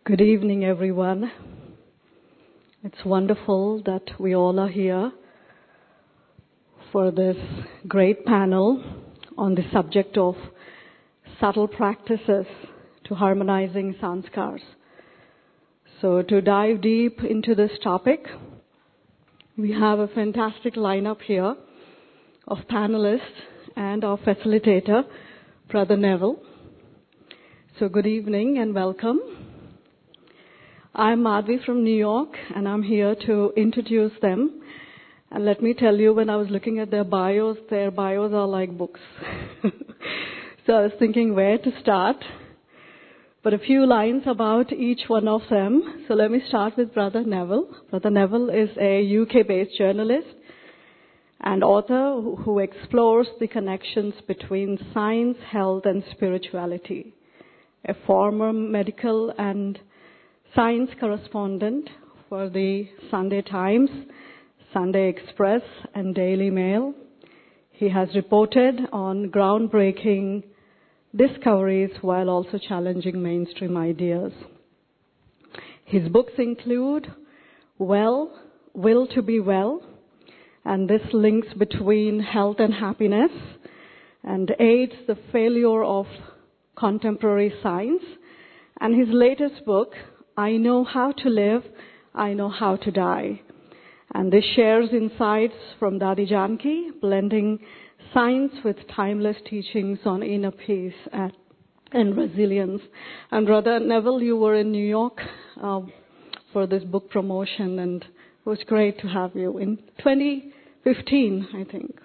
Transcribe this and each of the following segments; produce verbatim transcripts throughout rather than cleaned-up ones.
Good evening, everyone. It's wonderful that we all are here for this great panel on the subject of subtle practices to harmonizing sanskars. So to dive deep into this topic, we have a fantastic lineup here of panelists and our facilitator, Brother Neville. So good evening and welcome. I'm Madhvi from New York, and I'm here to introduce them. And let me tell you, when I was looking at their bios, their bios are like books. So I was thinking where to start. But a few lines about each one of them. So let me start with Brother Neville. Brother Neville is a U K-based journalist and author who explores the connections between science, health, and spirituality. A former medical and science correspondent for the Sunday Times, Sunday Express, and Daily Mail. He has reported on groundbreaking discoveries while also challenging mainstream ideas. His books include Well, Will to Be Well, and this links between health and happiness and aids the failure of contemporary science. And his latest book, I Know How to Live, I Know How to Die. And this shares insights from Dadi Janki, blending science with timeless teachings on inner peace and, and resilience. And Brother Neville, you were in New York uh, for this book promotion, and it was great to have you in twenty fifteen, I think.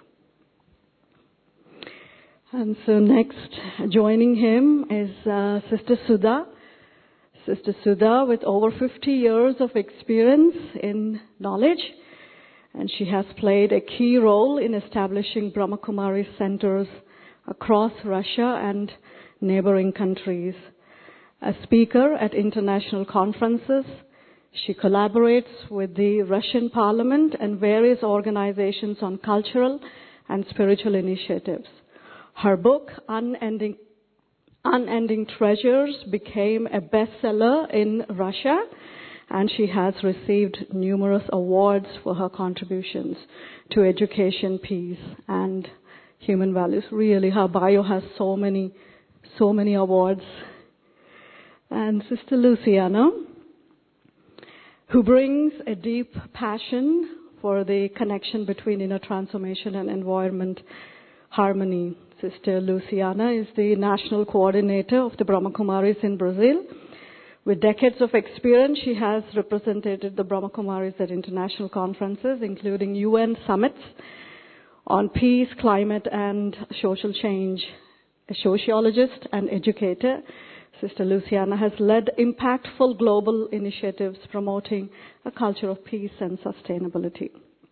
And so next, joining him is uh, Sister Sudha. Sister Sudha, with over fifty years of experience in knowledge, and she has played a key role in establishing Brahma Kumari centers across Russia and neighboring countries. A speaker at international conferences, she collaborates with the Russian Parliament and various organizations on cultural and spiritual initiatives. Her book, Unending Unending Treasures, became a bestseller in Russia, and she has received numerous awards for her contributions to education, peace, and human values. Really, her bio has so many, so many awards. And Sister Luciana, who brings a deep passion for the connection between inner transformation and environment harmony. Sister Luciana is the national coordinator of the Brahma Kumaris in Brazil. With decades of experience, she has represented the Brahma Kumaris at international conferences, including U N summits on peace, climate, and social change. A sociologist and educator, Sister Luciana has led impactful global initiatives promoting a culture of peace and sustainability.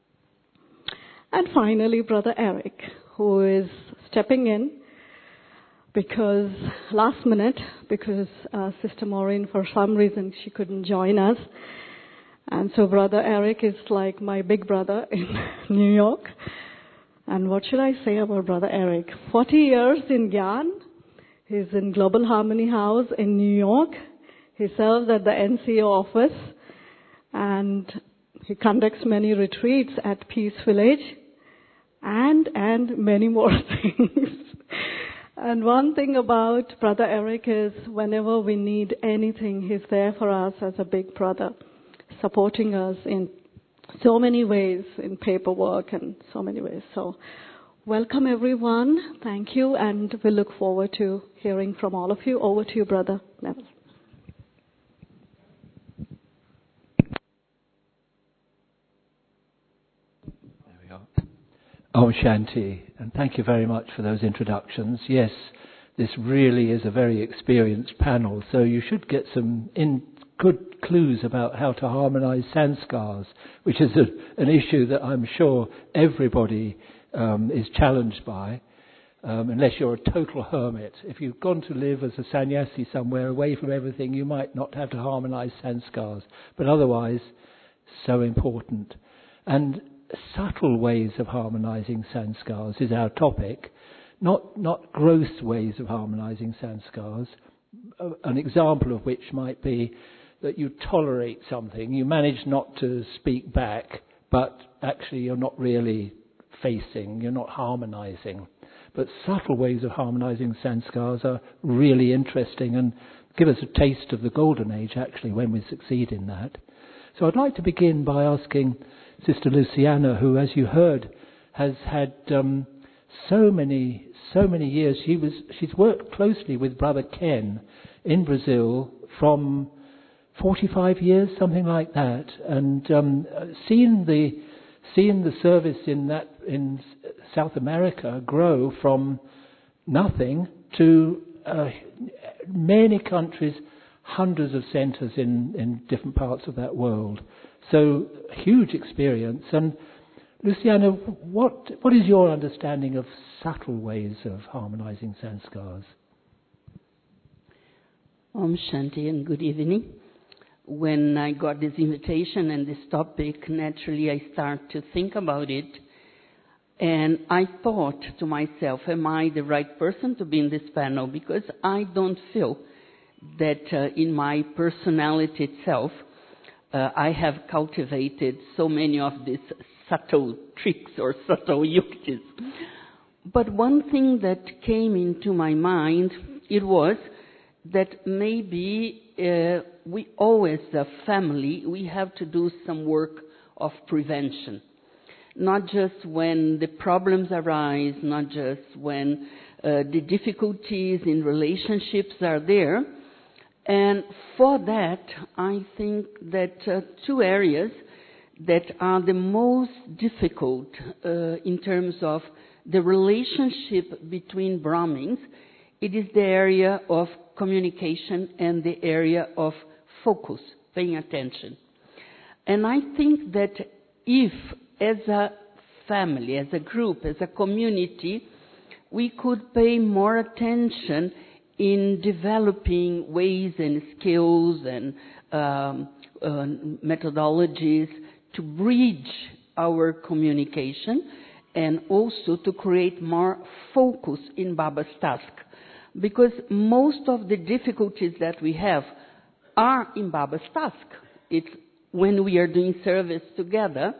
And finally, Brother Eric, who is stepping in because last minute, because uh, Sister Maureen, for some reason, she couldn't join us. And so Brother Eric is like my big brother in New York. And what should I say about Brother Eric? forty years in Gyan. He's in Global Harmony House in New York. He serves at the N C O office. And he conducts many retreats at Peace Village. And, and many more things. And one thing about Brother Eric is whenever we need anything, he's there for us as a big brother, supporting us in so many ways, in paperwork and so many ways. So welcome everyone. Thank you. And we look forward to hearing from all of you. Over to you, Brother Neville. Om Shanti, and thank you very much for those introductions. Yes, this really is a very experienced panel, so you should get some in good clues about how to harmonize sanskars, which is a, an issue that I'm sure everybody um, is challenged by, um, unless you're a total hermit. If you've gone to live as a sannyasi somewhere away from everything, you might not have to harmonize sanskars, but otherwise, so important. And subtle ways of harmonizing sanskars is our topic, not not gross ways of harmonizing sanskars, an example of which might be that you tolerate something, you manage not to speak back, but actually you're not really facing, you're not harmonizing. But subtle ways of harmonizing sanskars are really interesting and give us a taste of the golden age, actually, when we succeed in that. So I'd like to begin by asking Sister Luciana, who, as you heard, has had um, so many, so many years. She was, she's worked closely with Brother Ken in Brazil from forty-five years, something like that, and um, seen the seen the service in that in South America grow from nothing to uh, many countries, hundreds of centres in, in different parts of that world. So huge experience. And Luciana, what what is your understanding of subtle ways of harmonising sanskars? Om Shanti and good evening. When I got this invitation and this topic, naturally I start to think about it. And I thought to myself, am I the right person to be in this panel? Because I don't feel that uh, in my personality itself, uh, I have cultivated so many of these subtle tricks or subtle yuktis. But one thing that came into my mind, it was that maybe uh, we always, a family, we have to do some work of prevention. Not just when the problems arise, not just when uh, the difficulties in relationships are there. And for that, I think that uh, two areas that are the most difficult uh, in terms of the relationship between Brahmins, it is the area of communication and the area of focus, paying attention. And I think that if, as a family, as a group, as a community, we could pay more attention in developing ways and skills and um, uh, methodologies to bridge our communication and also to create more focus in Baba's task. Because most of the difficulties that we have are in Baba's task. It's when we are doing service together.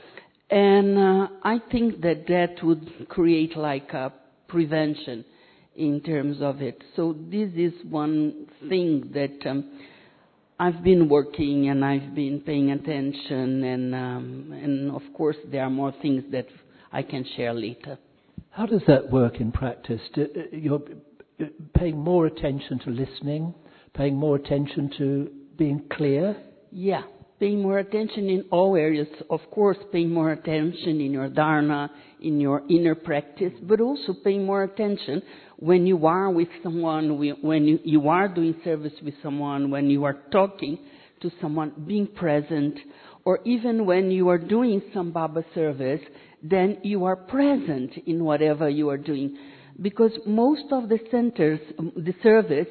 And uh, I think that that would create like a prevention in terms of it. So this is one thing that um, I've been working and I've been paying attention. And, um, and of course, there are more things that I can share later. How does that work in practice? Do, you're paying more attention to listening, paying more attention to being clear? Yeah, paying more attention in all areas. Of course, paying more attention in your dharana, in your inner practice, but also paying more attention when you are with someone, when you, you are doing service with someone, when you are talking to someone, being present, or even when you are doing some Baba service, then you are present in whatever you are doing. Because most of the centers, the service,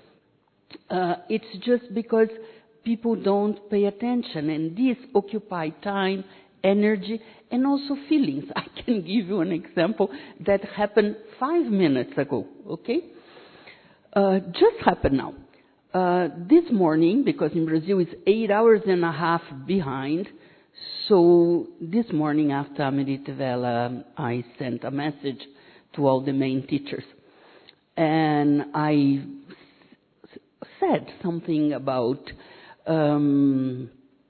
uh, it's just because people don't pay attention. And this occupies time, energy, and also feelings. I can give you an example that happened five minutes ago, okay? Uh, just happened now. Uh, this morning, because in Brazil it's eight hours and a half behind, so this morning after Amrita Vela, I sent a message to all the main teachers. And I s- said something about, um,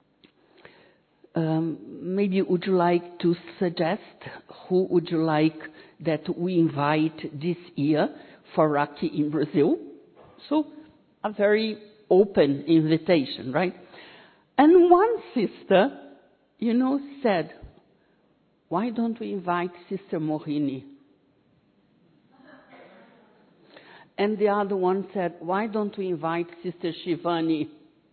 um, maybe would you like to suggest who would you like that we invite this year for Raki in Brazil? So a very open invitation, right? And one sister, you know, said, why don't we invite Sister Mohini? And the other one said, why don't we invite Sister Shivani?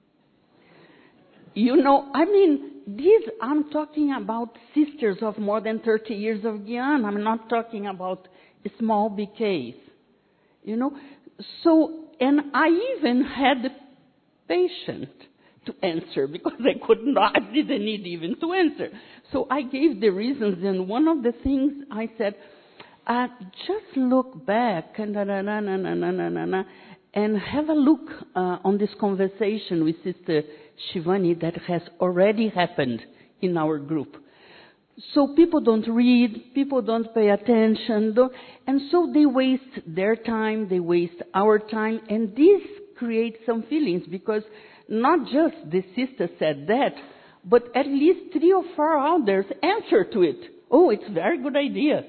You know, I mean, these, I'm talking about sisters of more than thirty years of Gyan. I'm not talking about a small B Ks. You know, so, and I even had the patience to answer because I could not, I didn't need even to answer. So I gave the reasons, and one of the things I said, Uh, just look back and na, na, na, na, na, na, na, na, and have a look uh, on this conversation with Sister Shivani that has already happened in our group. So people don't read, people don't pay attention, don't, and so they waste their time, they waste our time, and this creates some feelings, because not just the sister said that, but at least three or four others answer to it. Oh, it's a very good idea.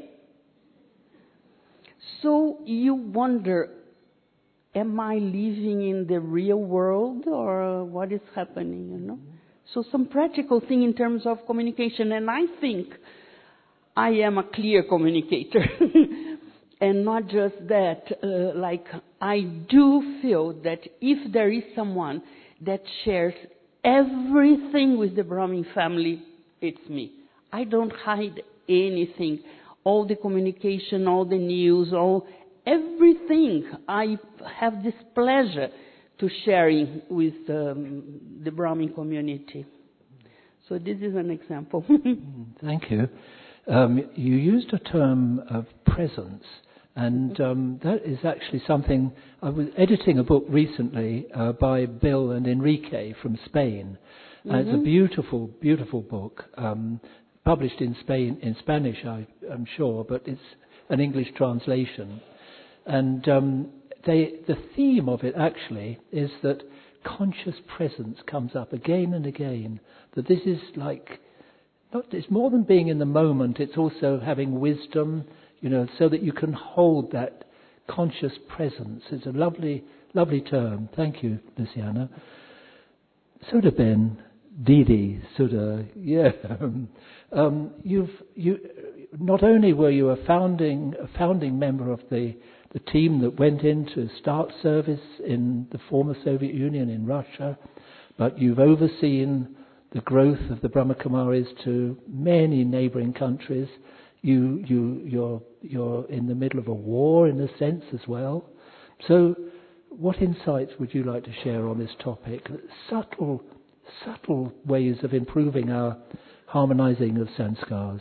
So you wonder, am I living in the real world, or what is happening, you know? So some practical thing in terms of communication, and I think I am a clear communicator. And not just that, uh, like I do feel that if there is someone that shares everything with the Brahmin family, it's me. I don't hide anything. All the communication, all the news, all everything, I have this pleasure to sharing with um, the Brahmin community. So this is an example. Thank you. Um, you used a term of presence, and um, that is actually something. I was editing a book recently uh, by Bill and Enrique from Spain. Uh, mm-hmm. It's a beautiful, beautiful book, um, published in Spain in Spanish, I, I'm sure, but it's an English translation. And um, they, the theme of it actually is that conscious presence comes up again and again. That this is like, not, it's more than being in the moment, it's also having wisdom, you know, so that you can hold that conscious presence. It's a lovely, lovely term. Thank you, Luciana. Sudha Ben, Didi, Sudha, yeah. Um, you've, you, not only were you a founding, a founding member of the the team that went in to start service in the former Soviet Union in Russia, but you've overseen the growth of the Brahmakumaris to many neighbouring countries. You, you, you're, you're in the middle of a war in a sense as well. So what insights would you like to share on this topic? Subtle, subtle ways of improving our harmonizing of sanskars.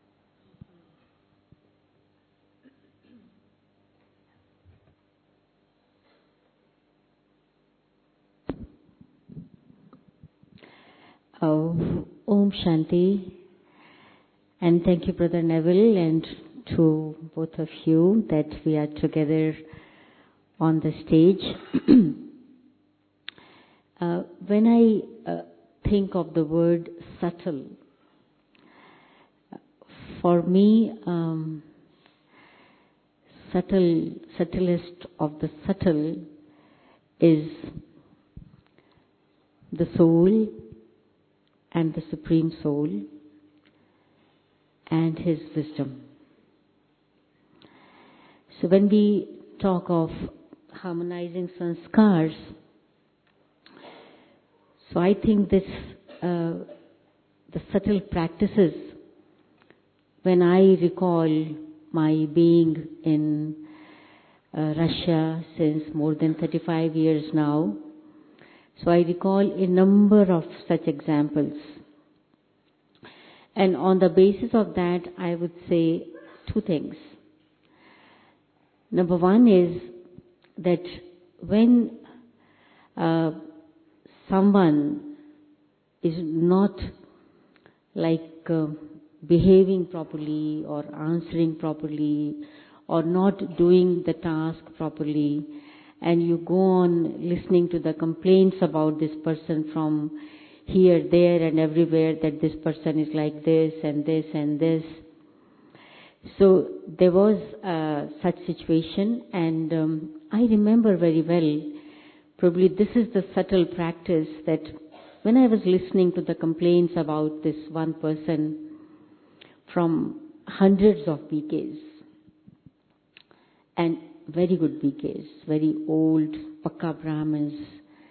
Oh, Om Shanti, and thank you, Brother Neville, and to both of you that we are together on the stage. uh, when I uh, think of the word subtle, for me, um, subtle, subtlest of the subtle is the soul and the Supreme Soul and His wisdom. So when we talk of harmonizing sanskars, so I think this, uh, the subtle practices, when I recall my being in uh, Russia since more than thirty-five years now, so I recall a number of such examples. And on the basis of that, I would say two things. Number one is that when uh, someone is not like uh, behaving properly or answering properly or not doing the task properly, and you go on listening to the complaints about this person from here, there and everywhere, that this person is like this and this and this. So there was uh, such situation, and um, I remember very well, probably this is the subtle practice, that when I was listening to the complaints about this one person from hundreds of B Ks, and very good B Ks, very old Pakka Brahmins.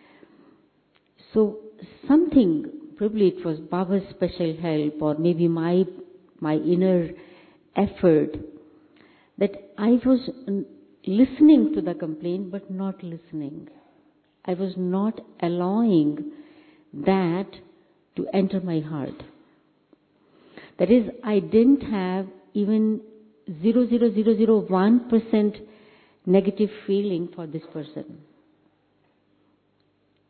So something, probably it was Baba's special help, or maybe my my inner effort, that I was listening to the complaint but not listening. I was not allowing that to enter my heart. That is, I didn't have even zero point zero zero zero one percent negative feeling for this person.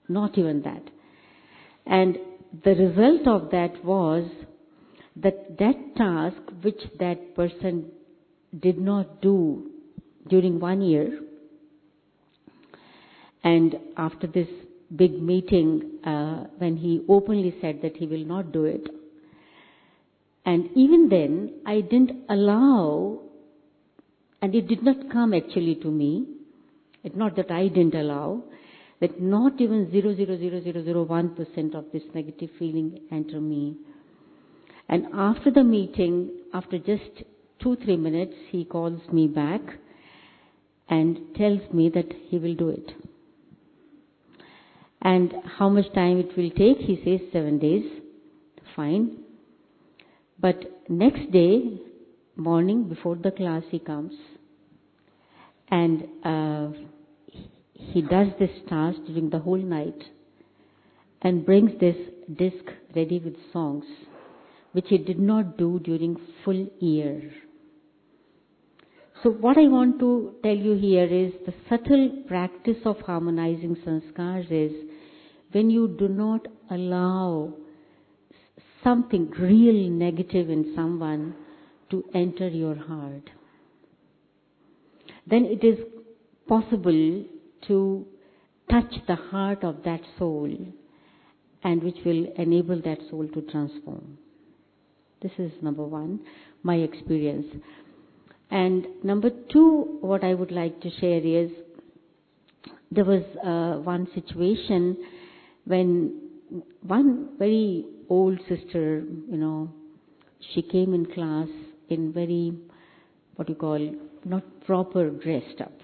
Not even that. And the result of that was that that task which that person did not do during one year, and after this big meeting, uh, when he openly said that he will not do it, and even then I didn't allow, and it did not come actually to me, it's not that I didn't allow, that not even zero point zero zero zero zero one percent of this negative feeling enter me. And after the meeting, after just two, three minutes, he calls me back and tells me that he will do it. And how much time it will take? He says seven days. Fine. But next day, morning before the class, he comes and uh, he does this task during the whole night and brings this disc ready with songs, which he did not do during full year. So what I want to tell you here is the subtle practice of harmonizing sanskars is when you do not allow something real negative in someone to enter your heart, then it is possible to touch the heart of that soul, and which will enable that soul to transform. This is number one, my experience. And number two, what I would like to share is, there was uh, one situation when one very old sister, you know, she came in class in very, what you call, not proper dressed up.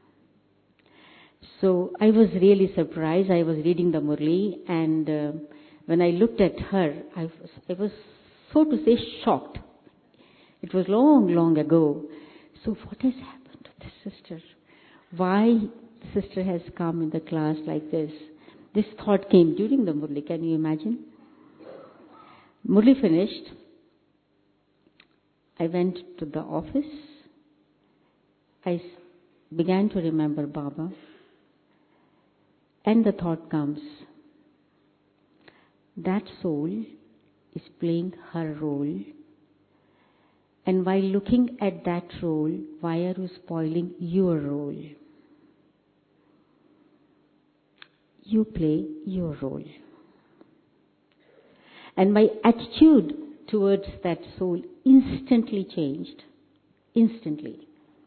So I was really surprised. I was reading the Murli, and uh, when I looked at her, I was, I was, so to say, shocked. It was long, long ago. So what has happened to this sister? Why the sister has come in the class like this? This thought came during the Murli. Can you imagine? Murli finished. I went to the office. I began to remember Baba. And the thought comes, that soul is playing her role. And while looking at that role, why are you spoiling your role? You play your role. And my attitude towards that soul instantly changed. Instantly.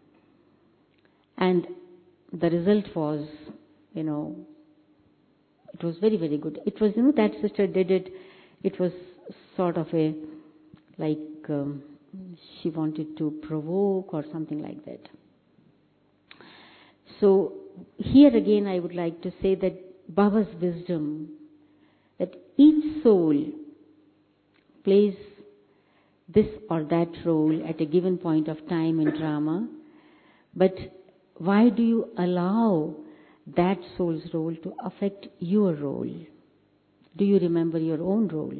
And the result was, you know, it was very, very good. It was, you know, that sister did it. It was sort of a, like, um, she wanted to provoke or something like that. So, here again I would like to say that Baba's wisdom, that each soul plays this or that role at a given point of time in drama, but why do you allow that soul's role to affect your role? Do you remember your own role?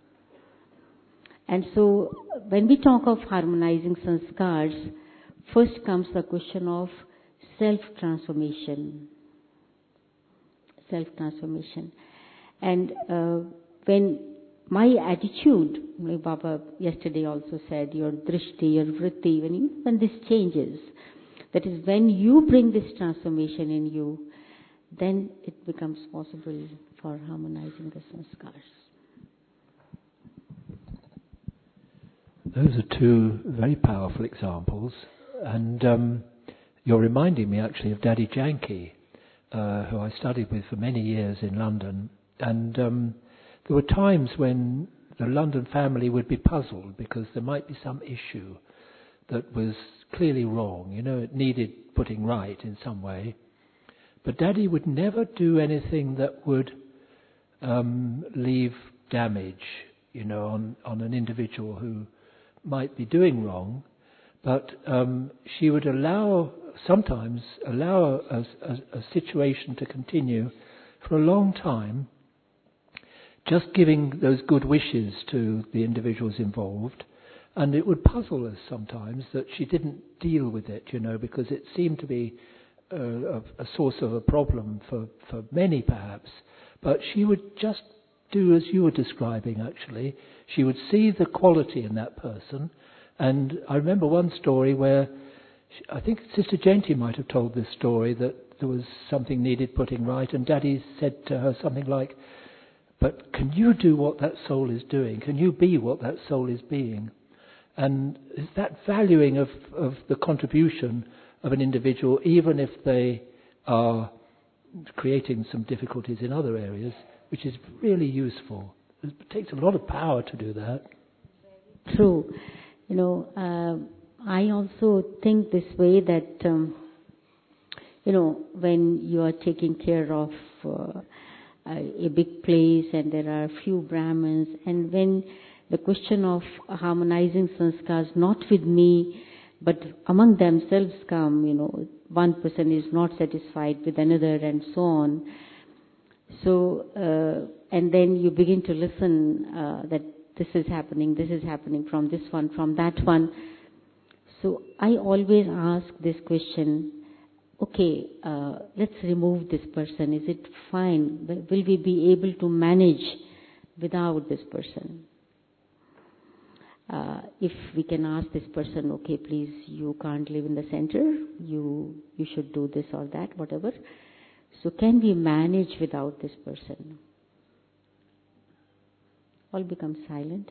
And so, when we talk of harmonizing sanskars, first comes the question of self-transformation. Self-transformation. And uh, when my attitude, like Baba yesterday also said, your drishti, your vritti, when, you, when this changes, that is when you bring this transformation in you, then it becomes possible for harmonizing the sanskars. Those are two very powerful examples, and um, you're reminding me actually of Daddy Janki, uh, who I studied with for many years in London, and um, there were times when the London family would be puzzled because there might be some issue that was clearly wrong, you know, it needed putting right in some way. But Daddy would never do anything that would um, leave damage, you know, on, on an individual who might be doing wrong. But um, she would allow, sometimes allow a, a, a situation to continue for a long time, just giving those good wishes to the individuals involved. And it would puzzle us sometimes that she didn't deal with it, you know, because it seemed to be a, a, a source of a problem for, for many perhaps, but she would just do as you were describing actually. She would see the quality in that person. And I remember one story where, she, I think Sister Jainty might have told this story, that there was something needed putting right, and Daddy said to her something like, but can you do what that soul is doing? Can you be what that soul is being? And is that valuing of, of the contribution of an individual, even if they are creating some difficulties in other areas, which is really useful. It takes a lot of power to do that. True. You know, uh, I also think this way that, um, you know, when you are taking care of uh, a big place and there are few Brahmins, and when the question of harmonizing sanskars, not with me, but among themselves come, you know, one person is not satisfied with another and so on. So, uh, and then you begin to listen uh, that this is happening, this is happening from this one, from that one. So I always ask this question, okay, uh, let's remove this person. Is it fine? Will we be able to manage without this person? Uh, if we can ask this person, okay, please, you can't live in the center, you you should do this or that, whatever. So can we manage without this person? All become silent.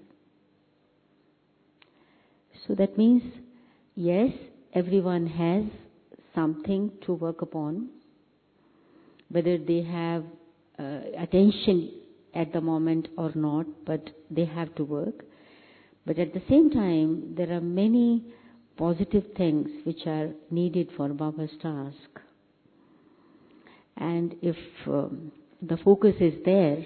So that means, yes, everyone has something to work upon, whether they have uh, attention at the moment or not, but they have to work. But at the same time, there are many positive things which are needed for Baba's task. And if um, the focus is there,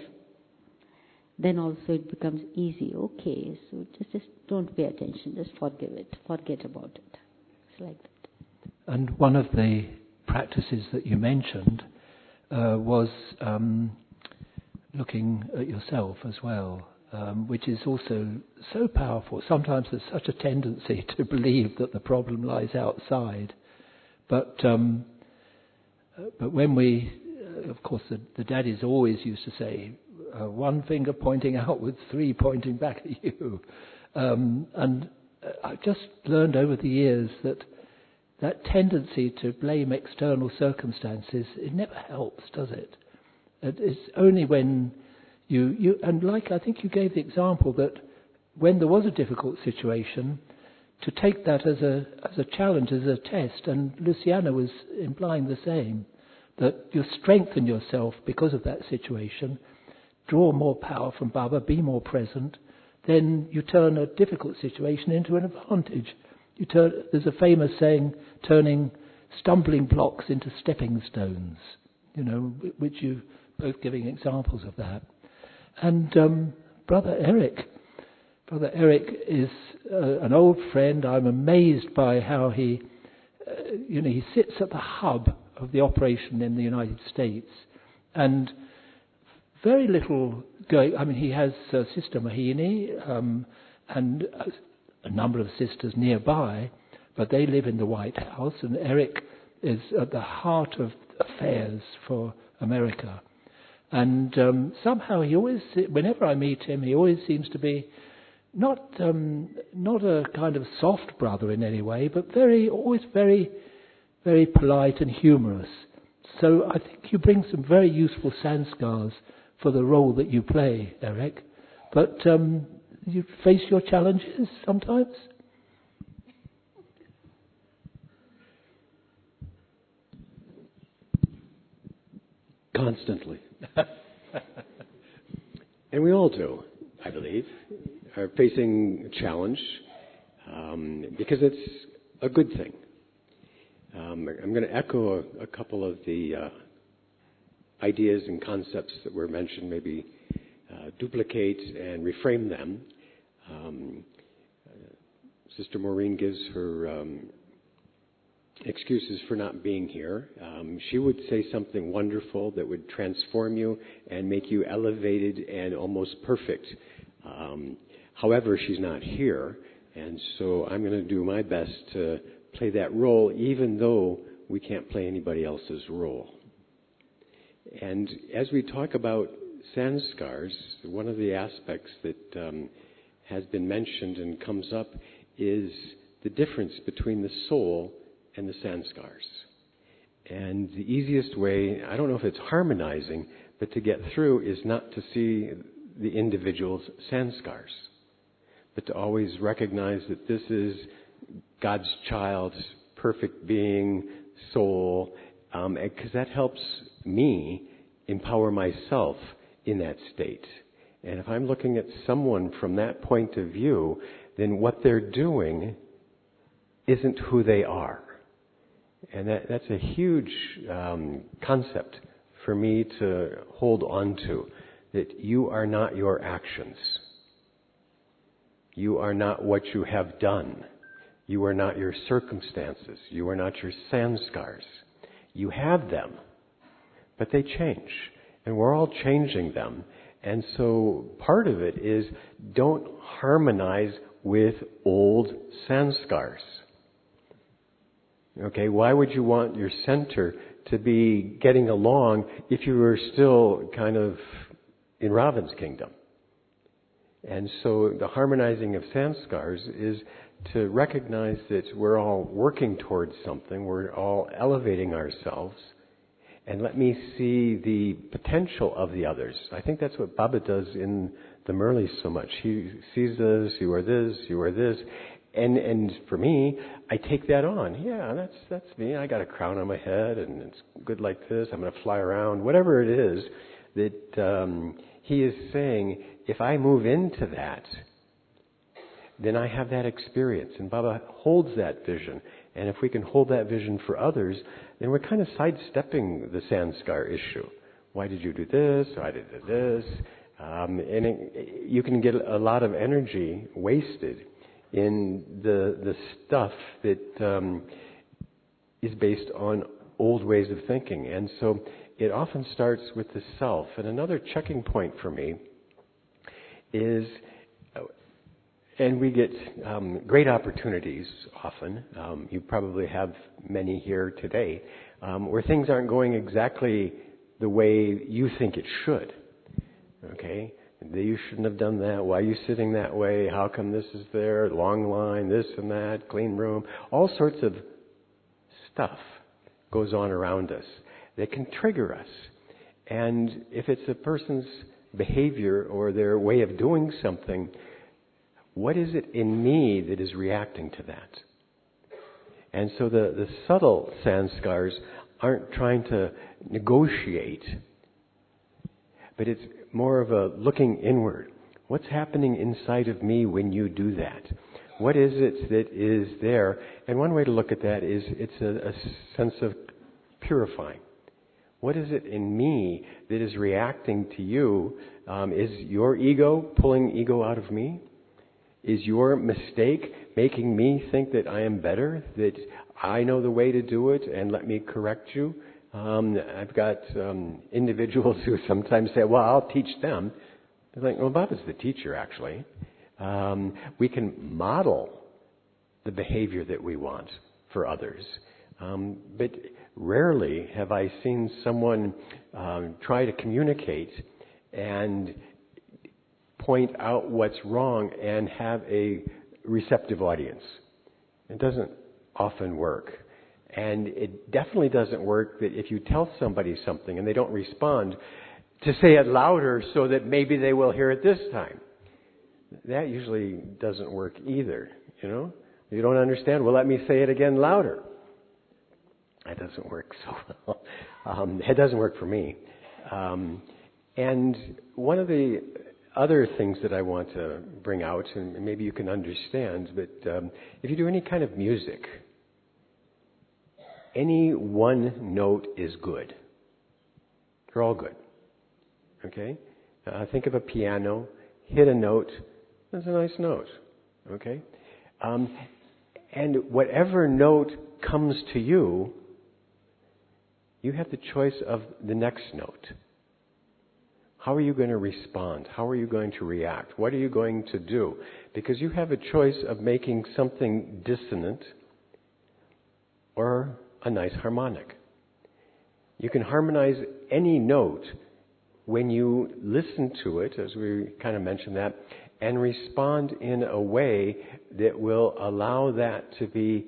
then also it becomes easy. Okay, so just, just don't pay attention, just forgive it, forget about it. It's like that. And one of the practices that you mentioned uh, was um, looking at yourself as well, um, which is also so powerful. Sometimes there's such a tendency to believe that the problem lies outside. But um, but when we, uh, of course, the, the daddies always used to say, uh, one finger pointing outwards, three pointing back at you. Um, and I've just learned over the years that that tendency to blame external circumstances, it never helps, does it? It's only when you, you, and like I think you gave the example that when there was a difficult situation, to take that as a as a challenge, as a test, and Luciana was implying the same, that you strengthen yourself because of that situation, draw more power from Baba, be more present, then you turn a difficult situation into an advantage. You turn, there's a famous saying, turning stumbling blocks into stepping stones, you know, which you're both giving examples of that. And um, Brother Eric, Brother Eric is uh, an old friend. I'm amazed by how he, uh, you know, he sits at the hub of the operation in the United States, and very little going. I mean, he has uh, Sister Mohini um, and a, a number of sisters nearby, but they live in the White House, and Eric is at the heart of affairs for America. And um, somehow he always, whenever I meet him, he always seems to be not um, not a kind of soft brother in any way, but very, always very, very polite and humorous. So I think you bring some very useful sanskars for the role that you play, Eric. But um, you face your challenges sometimes? Constantly. And we all do, I believe, are facing a challenge um, because it's a good thing. Um, I'm going to echo a, a couple of the uh, ideas and concepts that were mentioned, maybe uh, duplicate and reframe them. Um, uh, Sister Maureen gives her um, excuses for not being here. Um, she would say something wonderful that would transform you and make you elevated and almost perfect. Um, however, she's not here, and so I'm going to do my best to play that role, even though we can't play anybody else's role. And as we talk about sanskars, one of the aspects that um, has been mentioned and comes up is the difference between the soul and the sanskars. And the easiest way, I don't know if it's harmonizing, but to get through is not to see the individual's sanskars, but to always recognize that this is God's child's perfect being, soul, um, because that helps me empower myself in that state. And if I'm looking at someone from that point of view, then what they're doing isn't who they are. And that, that's a huge um, concept for me to hold on to, that you are not your actions. You are not what you have done. You are not your circumstances. You are not your sanskars. You have them, but they change. And we're all changing them. And so part of it is don't harmonize with old sanskars. Okay, why would you want your center to be getting along if you were still kind of in Ravan's kingdom? And so the harmonizing of sanskars is to recognize that we're all working towards something, we're all elevating ourselves, and let me see the potential of the others. I think that's what Baba does in the Murlis so much. He sees this, you are this, you are this. And and for me, I take that on. Yeah, that's that's me. I got a crown on my head, and it's good like this. I'm going to fly around. Whatever it is that um, he is saying, if I move into that, then I have that experience. And Baba holds that vision. And if we can hold that vision for others, then we're kind of sidestepping the sanskar issue. Why did you do this? Why did you do this? Um, and it, you can get a lot of energy wasted in the the stuff that um, is based on old ways of thinking. And so it often starts with the self. And another checking point for me is, and we get um, great opportunities often, um, you probably have many here today, um, where things aren't going exactly the way you think it should. Okay? You shouldn't have done that. Why are you sitting that way? How come this is there? Long line, this and that, clean room. All sorts of stuff goes on around us that can trigger us. And if it's a person's behavior or their way of doing something, what is it in me that is reacting to that? And so the, the subtle sanskars aren't trying to negotiate, but it's more of a looking inward. What's happening inside of me when you do that? What is it that is there? And one way to look at that is it's a, a sense of purifying. What is it in me that is reacting to you? Um, is your ego pulling ego out of me? Is your mistake making me think that I am better, that I know the way to do it and let me correct you? Um, I've got um, individuals who sometimes say, well, I'll teach them. They're like, well, Baba's the teacher, actually. Um, we can model the behavior that we want for others. Um, but rarely have I seen someone um, try to communicate and point out what's wrong and have a receptive audience. It doesn't often work. And it definitely doesn't work that if you tell somebody something and they don't respond, to say it louder so that maybe they will hear it this time. That usually doesn't work either, you know. You don't understand, well, let me say it again louder. That doesn't work so well. Um, it doesn't work for me. Um, and one of the other things that I want to bring out, and maybe you can understand, but um, if you do any kind of music, any one note is good. They're all good. Okay? Uh, think of a piano. Hit a note. That's a nice note. Okay? Um, and whatever note comes to you, you have the choice of the next note. How are you going to respond? How are you going to react? What are you going to do? Because you have a choice of making something dissonant or a nice harmonic. You can harmonize any note when you listen to it, as we kind of mentioned that, and respond in a way that will allow that to be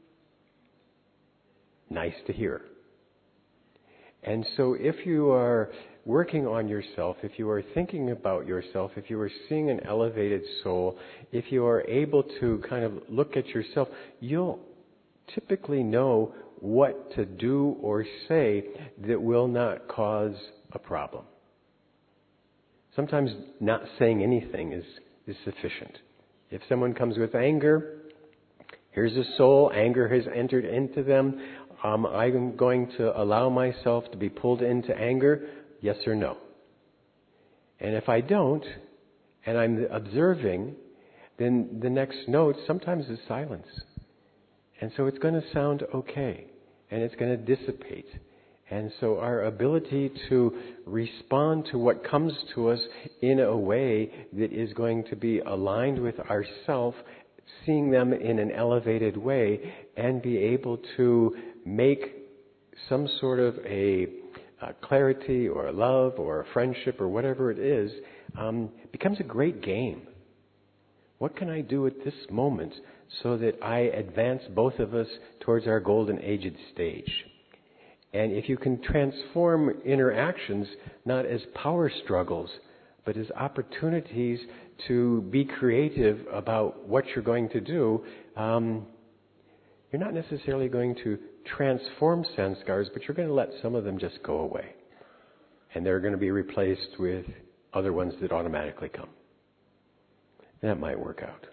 nice to hear. And so if you are working on yourself, if you are thinking about yourself, if you are seeing an elevated soul, if you are able to kind of look at yourself, you'll typically know what to do or say that will not cause a problem. Sometimes not saying anything is, is sufficient. If someone comes with anger, here's a soul, anger has entered into them. Um, I'm going to allow myself to be pulled into anger, yes or no. And if I don't, and I'm observing, then the next note sometimes is silence. And so it's going to sound okay, and it's going to dissipate. And so our ability to respond to what comes to us in a way that is going to be aligned with ourself, seeing them in an elevated way, and be able to make some sort of a, a clarity or a love or a friendship or whatever it is, um, becomes a great game. What can I do at this moment so that I advance both of us towards our golden aged stage? And if you can transform interactions not as power struggles, but as opportunities to be creative about what you're going to do, um, you're not necessarily going to transform sanskars, but you're going to let some of them just go away. And they're going to be replaced with other ones that automatically come. That might work out.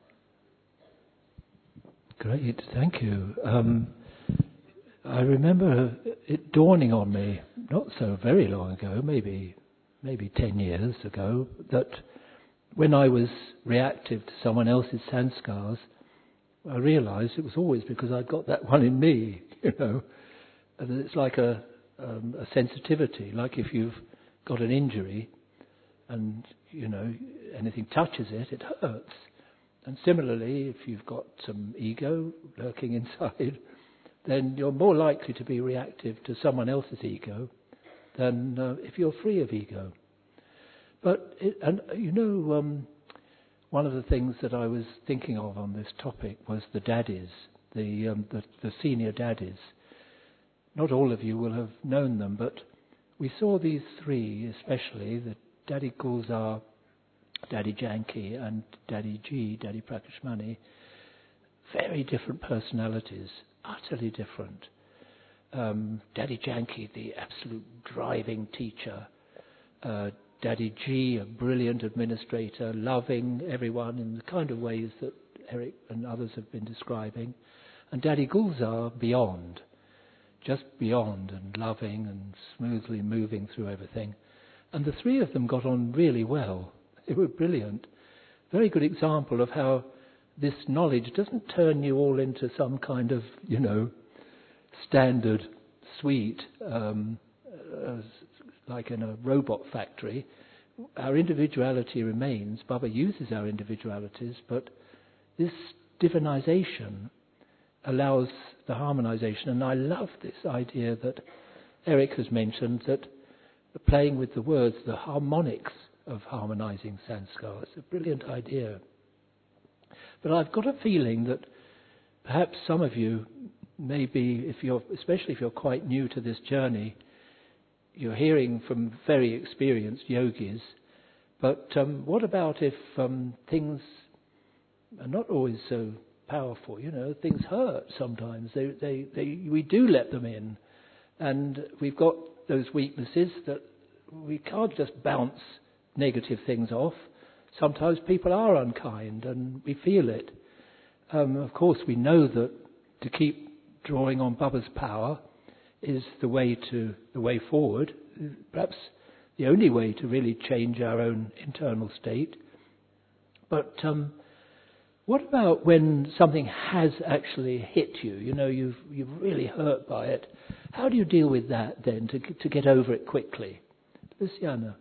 Great, thank you. Um, I remember it dawning on me, not so very long ago, maybe maybe ten years ago, that when I was reactive to someone else's sanskars, I realised it was always because I'd got that one in me, you know. And it's like a, um, a sensitivity, like if you've got an injury and, you know, anything touches it, it hurts. And similarly, if you've got some ego lurking inside, then you're more likely to be reactive to someone else's ego than uh, if you're free of ego. But, it, and you know, um, one of the things that I was thinking of on this topic was the daddies, the, um, the the senior daddies. Not all of you will have known them, but we saw these three, especially, the Daddy Gulzar, Daddy Janki and Daddy G, Daddy Prakashmani, very different personalities, utterly different. Um, Daddy Janki, the absolute driving teacher, uh, Daddy G, a brilliant administrator, loving everyone in the kind of ways that Eric and others have been describing, and Daddy Gulzar beyond, just beyond and loving and smoothly moving through everything. And the three of them got on really well. They were brilliant. Very good example of how this knowledge doesn't turn you all into some kind of, you know, standard suite, um, uh, like in a robot factory. Our individuality remains. Baba uses our individualities, but this divinization allows the harmonization. And I love this idea that Eric has mentioned, that playing with the words, the harmonics of harmonizing sanskar. It's a brilliant idea. But I've got a feeling that perhaps some of you, maybe, if you're, especially if you're quite new to this journey, you're hearing from very experienced yogis. But um, what about if um, things are not always so powerful? You know, things hurt sometimes. They, they, they, we do let them in, and we've got those weaknesses that we can't just bounce negative things off. Sometimes people are unkind and we feel it. Um, of course, we know that to keep drawing on Baba's power is the way to the way forward, perhaps the only way to really change our own internal state. But um, what about when something has actually hit you? You know, you've you've really hurt by it. How do you deal with that then to to get over it quickly? Luciana.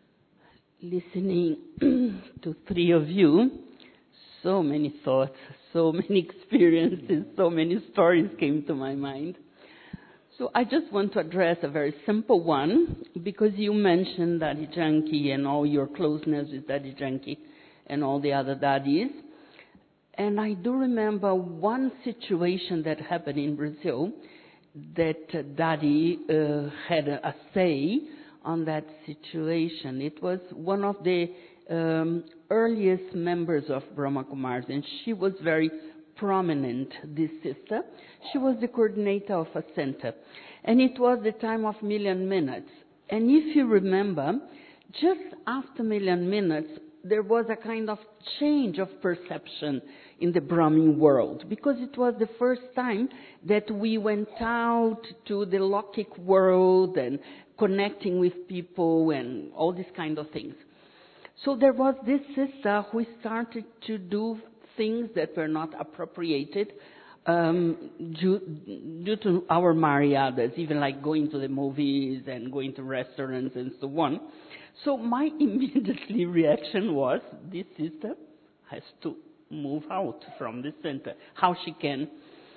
Listening to three of you, so many thoughts, so many experiences, so many stories came to my mind. So I just want to address a very simple one, because you mentioned Daddy Yankee and all your closeness with Daddy Yankee and all the other daddies. And I do remember one situation that happened in Brazil that uh, Daddy uh, had a, a say on that situation. It was one of the um, earliest members of Brahma Kumars, and she was very prominent, this sister. She was the coordinator of a center, and it was the time of Million Minutes. And if you remember, just after Million Minutes, there was a kind of change of perception in the Brahmin world, because it was the first time that we went out to the Lokik world and connecting with people and all these kind of things. So there was this sister who started to do things that were not appropriated um, due, due to our maryadas, even like going to the movies and going to restaurants and so on. So my immediate reaction was, this sister has to move out from the center. How she can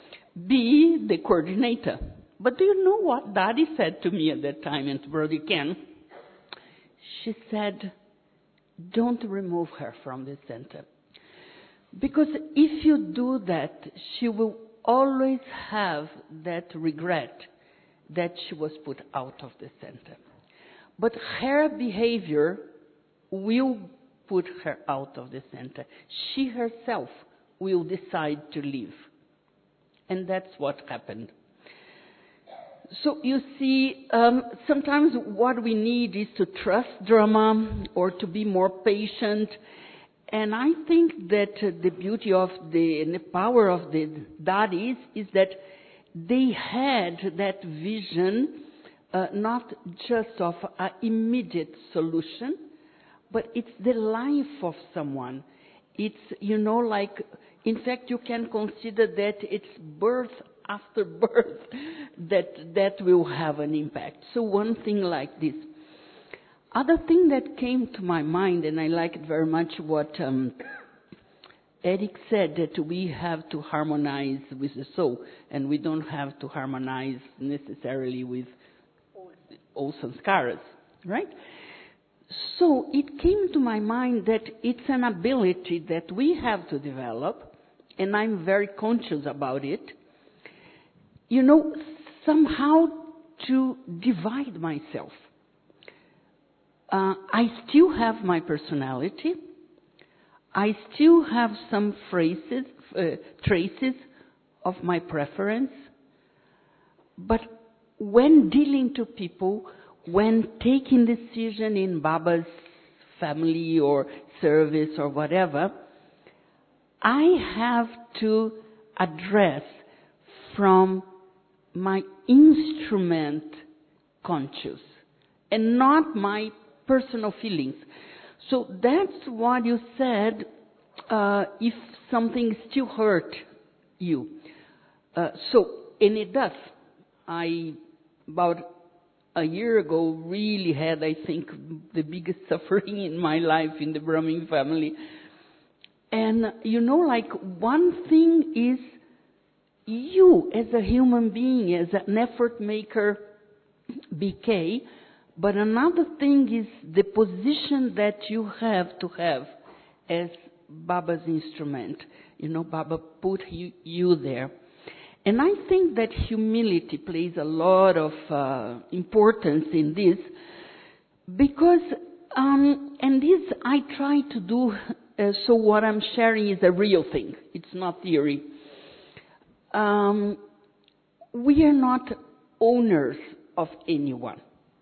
be the coordinator. But do you know what Daddy said to me at that time and to Brother Ken? She said, don't remove her from the center. Because if you do that, she will always have that regret that she was put out of the center. But her behavior will put her out of the center. She herself will decide to leave. And that's what happened. So you see, um, sometimes what we need is to trust drama or to be more patient. And I think that uh, the beauty of the, and the power of the daddies is that they had that vision, uh, not just of an immediate solution, but it's the life of someone. It's, you know, like, in fact, you can consider that it's birth after birth that that will have an impact. So one thing like this. Other thing that came to my mind, and I liked very much what um, Eric said, that we have to harmonize with the soul, and we don't have to harmonize necessarily with all sanskaras, right? So it came to my mind that it's an ability that we have to develop, and I'm very conscious about it, you know, somehow to divide myself. Uh, I still have my personality. I still have some phrases, uh, traces of my preference. But when dealing to people, when taking decision in Baba's family or service or whatever, I have to address from my instrument conscious and not my personal feelings. So that's what you said, uh, if something still hurt you. Uh, so, and it does. I, about a year ago, really had, I think, the biggest suffering in my life in the Brahmin family. And, you know, like, one thing is you, as a human being, as an effort maker, B K, but another thing is the position that you have to have as Baba's instrument. You know, Baba put you, you there. And I think that humility plays a lot of uh, importance in this, because, um, and this I try to do, uh, so what I'm sharing is a real thing. It's not theory. Um, we are not owners of anyone.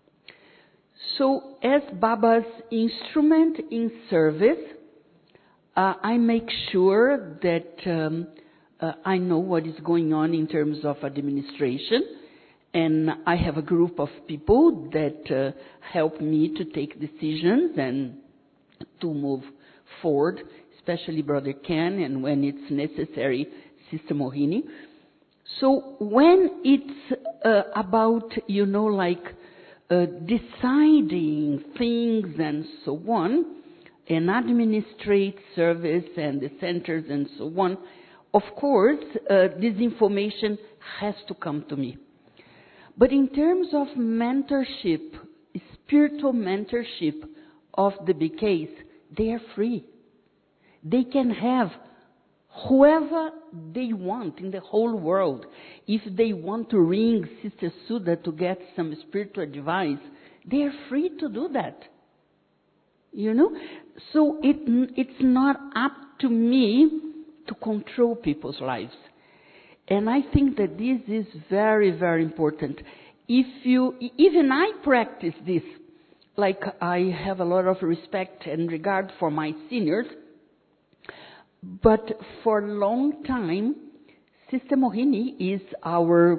So as Baba's instrument in service, uh, I make sure that um, uh, I know what is going on in terms of administration, and I have a group of people that uh, help me to take decisions and to move forward, especially Brother Ken, and when it's necessary, Sister Mohini. So when it's uh, about, you know, like uh, deciding things and so on, and administrate service and the centers and so on, of course, uh, this information has to come to me. But in terms of mentorship, spiritual mentorship of the B Ks, they are free. They can have whoever they want in the whole world. If they want to ring Sister Sudha to get some spiritual advice, they are free to do that. You know? So it, it's not up to me to control people's lives. And I think that this is very, very important. If you, even I practice this, like I have a lot of respect and regard for my seniors, but for a long time, Sister Mohini is our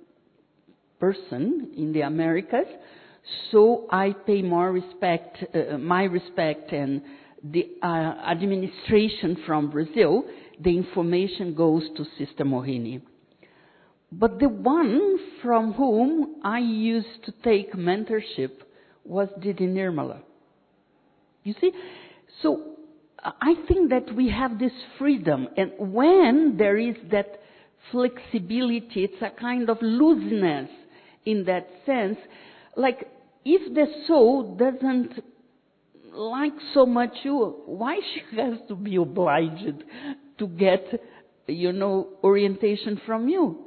person in the Americas, so I pay more respect, uh, my respect and the uh, administration from Brazil, the information goes to Sister Mohini. But the one from whom I used to take mentorship was Didi Nirmala. You see? So I think that we have this freedom, and when there is that flexibility, it's a kind of looseness in that sense. Like, if the soul doesn't like so much you, why she has to be obliged to get, you know, orientation from you?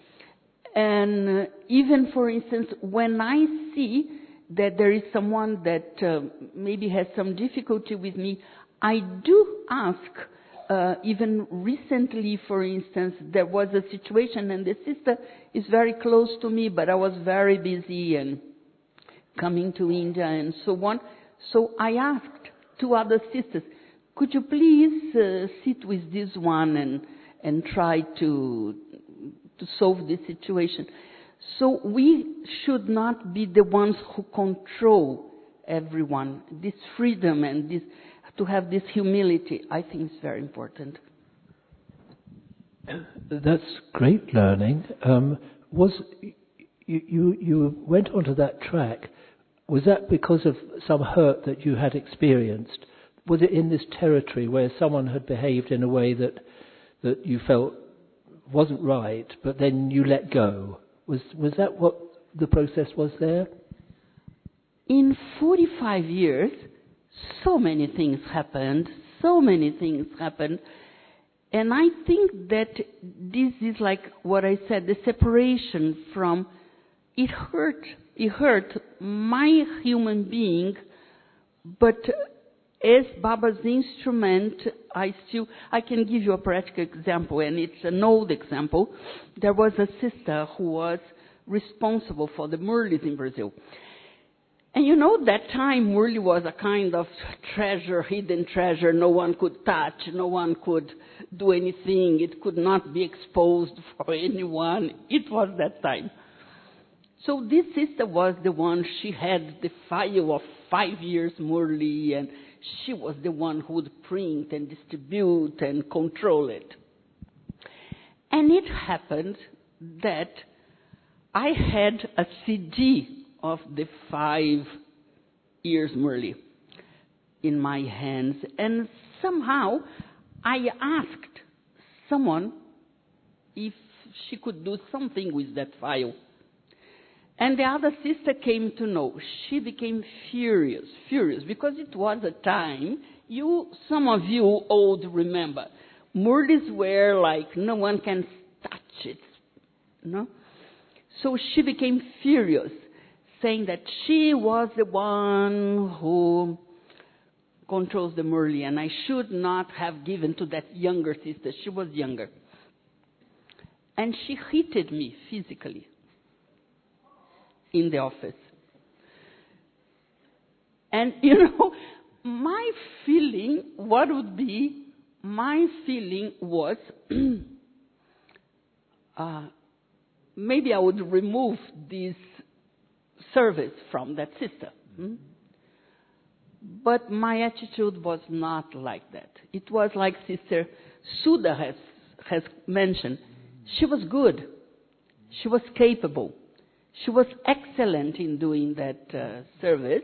And uh, even, for instance, when I see that there is someone that uh, maybe has some difficulty with me, I do ask. Uh, even recently, for instance, there was a situation, and the sister is very close to me, but I was very busy and coming to India and so on. So I asked two other sisters, could you please uh, sit with this one and, and try to, to solve this situation? So we should not be the ones who control everyone. This freedom and this, to have this humility, I think is very important. That's great learning. Um, was you, you, you went onto that track. Was that because of some hurt that you had experienced? Was it in this territory where someone had behaved in a way that that you felt wasn't right, but then you let go? Was was that what the process was there? In forty-five years, so many things happened, so many things happened, and I think that this is like what I said, the separation from, it hurt, it hurt my human being, but as Baba's instrument, I still, I can give you a practical example, and it's an old example. There was a sister who was responsible for the Murlis in Brazil. And you know, that time Murli was a kind of treasure, hidden treasure, no one could touch, no one could do anything, it could not be exposed for anyone. It was that time. So this sister was the one, she had the file of five years Murli, and she was the one who would print and distribute and control it. And it happened that I had a C D of the five years Murli in my hands, and somehow I asked someone if she could do something with that file. And the other sister came to know. She became furious, furious, because it was a time, you, some of you old remember, Murlis were like, no one can touch it, no? So she became furious, saying that she was the one who controls the Murli, and I should not have given to that younger sister. She was younger. And she hit me physically in the office. And, you know, my feeling, what would be, my feeling was, uh, maybe I would remove this service from that sister. Hmm? But my attitude was not like that. It was like Sister Sudha has, has mentioned. She was good. She was capable. She was excellent in doing that uh, service.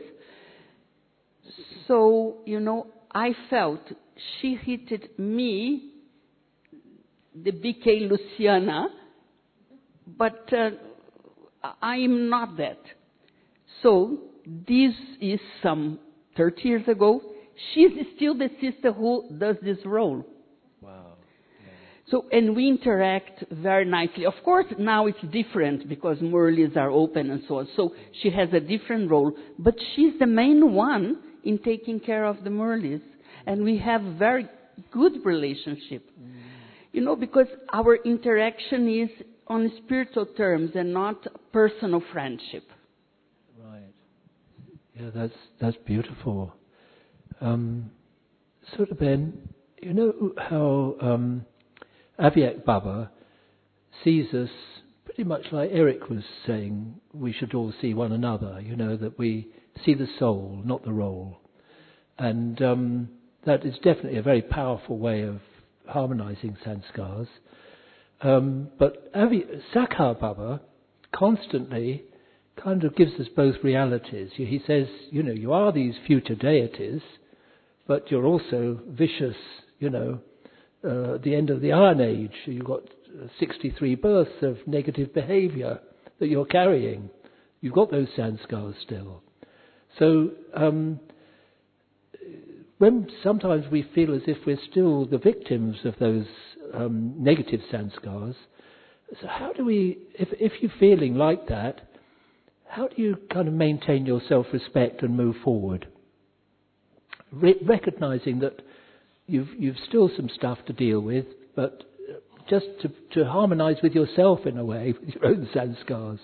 So, you know, I felt she hit me the B K Luciana, but uh, I am not that. So this is some thirty years ago. She's still the sister who does this role. Wow. So, and we interact very nicely. Of course, now it's different because Murlis are open and so on. So she has a different role, but she's the main one in taking care of the Murlis. And we have very good relationship. Mm. You know, because our interaction is on spiritual terms and not personal friendship. Right. Yeah, that's, that's beautiful. Um, sort of, Ben, you know how um, Avyak Baba sees us pretty much like Eric was saying we should all see one another, you know, that we see the soul, not the role. And um, that is definitely a very powerful way of harmonizing sanskars. Um, but Avi, Sakhar Baba constantly kind of gives us both realities. He says, you know, you are these future deities, but you're also vicious, you know, uh, at the end of the Iron Age. You've got sixty-three births of negative behavior that you're carrying. You've got those sanskars still. So um, when sometimes we feel as if we're still the victims of those um, negative sanskars, so how do we, if, if you're feeling like that, how do you kind of maintain your self-respect and move forward? Re- recognizing that you've you've still some stuff to deal with, but just to, to harmonize with yourself in a way, with your own sanskars.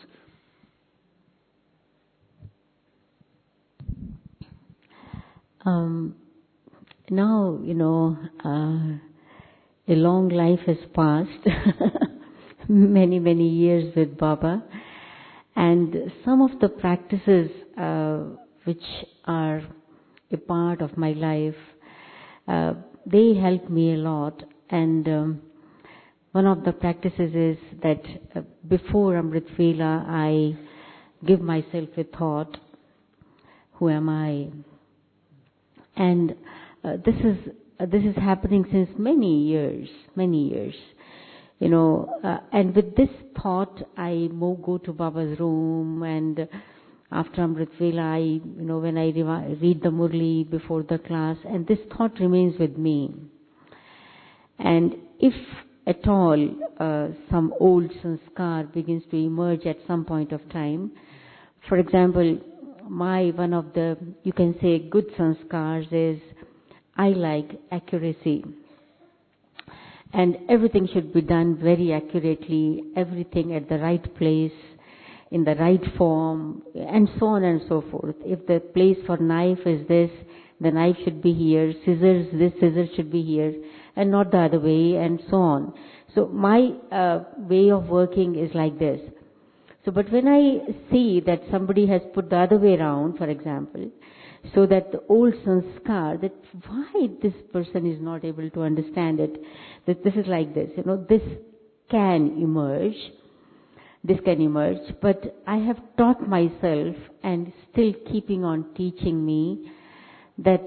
Um, now, you know, uh, a long life has passed, many, many years with Baba, and some of the practices uh, which are a part of my life, uh, they help me a lot. And um, one of the practices is that uh, before Amrit Vela, I give myself a thought, who am I? And uh, this is uh, this is happening since many years, many years. You know, uh, and with this thought, I move, go to Baba's room, and after Amrit Vela, I, you know, when I read the Murli before the class, and this thought remains with me. And if at all uh, some old sanskar begins to emerge at some point of time, for example, my one of the, you can say, good sanskars is I like accuracy. And everything should be done very accurately, everything at the right place, in the right form, and so on and so forth. If the place for knife is this, the knife should be here, scissors, this scissor should be here, and not the other way, and so on. So my uh, way of working is like this. So, but when I see that somebody has put the other way around, for example, so that the old sanskar, that why this person is not able to understand it, that this is like this, you know, this can emerge, this can emerge, but I have taught myself, and still keeping on teaching me, that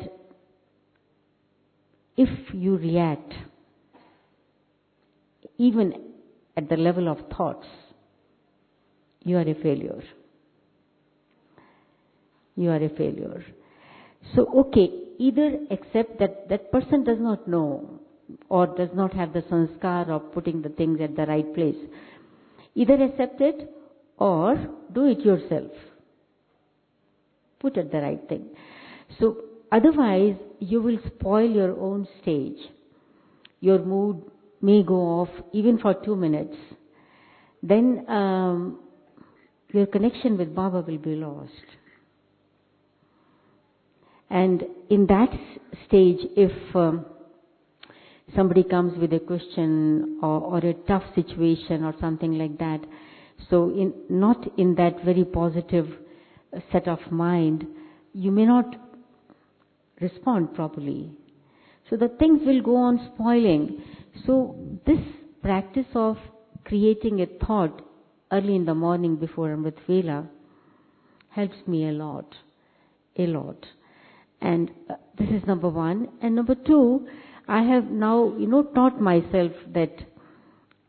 if you react, even at the level of thoughts, you are a failure. You are a failure. So, okay, either accept that that person does not know or does not have the sanskar of putting the things at the right place. Either accept it or do it yourself. Put at the right thing. So, otherwise, you will spoil your own stage. Your mood may go off even for two minutes. Then um, your connection with Baba will be lost. And in that stage, if um, somebody comes with a question or, or a tough situation or something like that, so in, not in that very positive set of mind, you may not respond properly. So the things will go on spoiling. So this practice of creating a thought early in the morning before Amrit Vela helps me a lot, a lot. And uh, this is number one. And number two, I have now, you know, taught myself that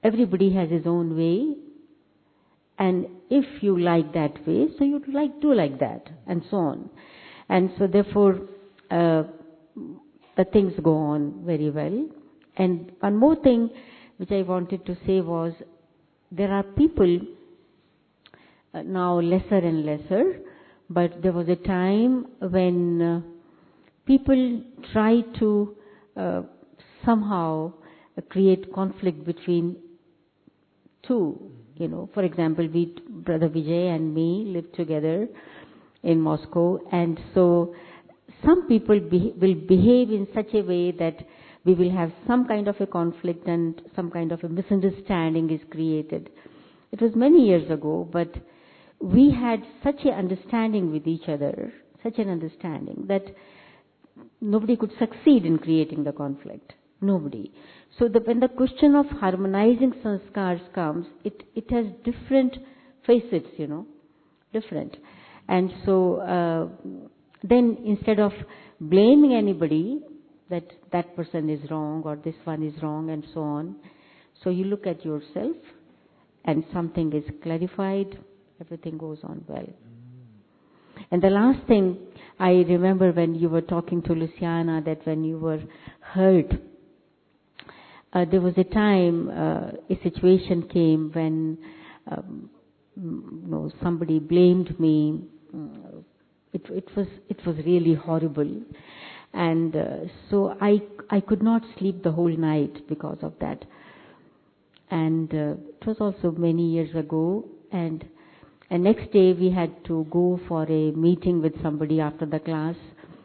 everybody has his own way, and if you like that way, so you'd like do like that, and so on. And so therefore, uh, the things go on very well. And one more thing which I wanted to say was, there are people, uh, now lesser and lesser, but there was a time when uh, people try to uh, somehow uh, create conflict between two. You know, for example, we, Brother Vijay and me, lived together in Moscow, and so some people be, will behave in such a way that we will have some kind of a conflict and some kind of a misunderstanding is created. It was many years ago, but we had such an understanding with each other, such an understanding that nobody could succeed in creating the conflict. Nobody. So the, when the question of harmonizing sanskars comes, it, it has different facets, you know, different. And so uh, then instead of blaming anybody that that person is wrong or this one is wrong and so on, so you look at yourself and something is clarified, everything goes on well. And the last thing, I remember when you were talking to Luciana, that when you were hurt, uh, there was a time, uh, a situation came when um, you know, somebody blamed me. It, it was it was really horrible, and uh, so I I could not sleep the whole night because of that. And uh, it was also many years ago, and and next day we had to go for a meeting with somebody after the class.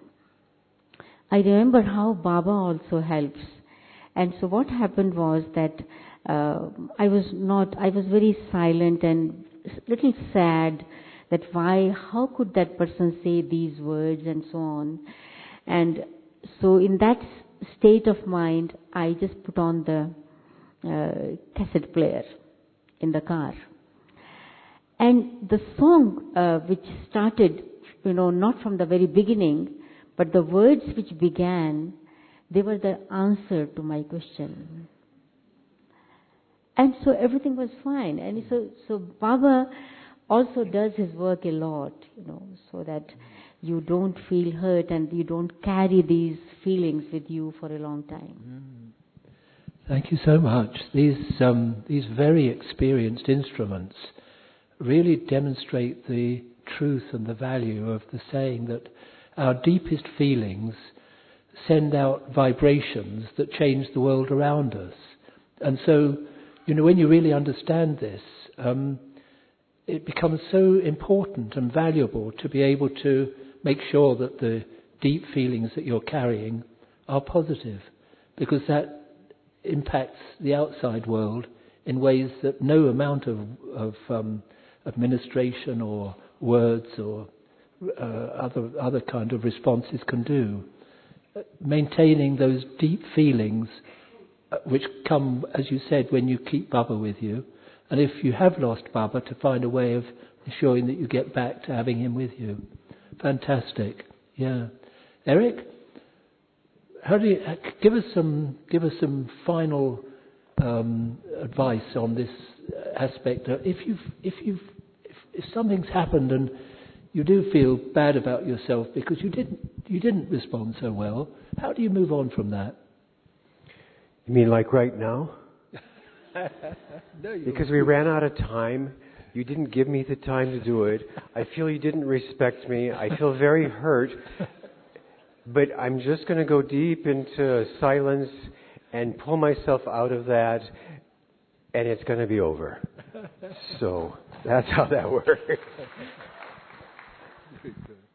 I remember how Baba also helps. And so what happened was that uh, I was not, I was very silent and little sad that why, how could that person say these words and so on. And so in that state of mind, I just put on the uh, cassette player in the car. And the song uh, which started, you know, not from the very beginning, but the words which began, they were the answer to my question. And so everything was fine. And so, so Baba also does his work a lot, you know, so that you don't feel hurt and you don't carry these feelings with you for a long time. Thank you so much. These um, these very experienced instruments really demonstrate the truth and the value of the saying that our deepest feelings send out vibrations that change the world around us. And so, you know, when you really understand this, um, it becomes so important and valuable to be able to make sure that the deep feelings that you're carrying are positive, because that impacts the outside world in ways that no amount of, of um, administration or words or uh, other other kind of responses can do. Maintaining those deep feelings uh, which come, as you said, when you keep Baba with you, and if you have lost Baba, to find a way of ensuring that you get back to having him with you. Fantastic. Yeah. Eric, how do you uh, give us some give us some final um, advice on this aspect? Uh, if you've if you've if, if something's happened and you do feel bad about yourself because you didn't you didn't respond so well, how do you move on from that? You mean like right now? No, because we ran out of time. You didn't give me the time to do it. I feel you didn't respect me. I feel very hurt. But I'm just going to go deep into silence and pull myself out of that, and it's going to be over. So that's how that works. Good.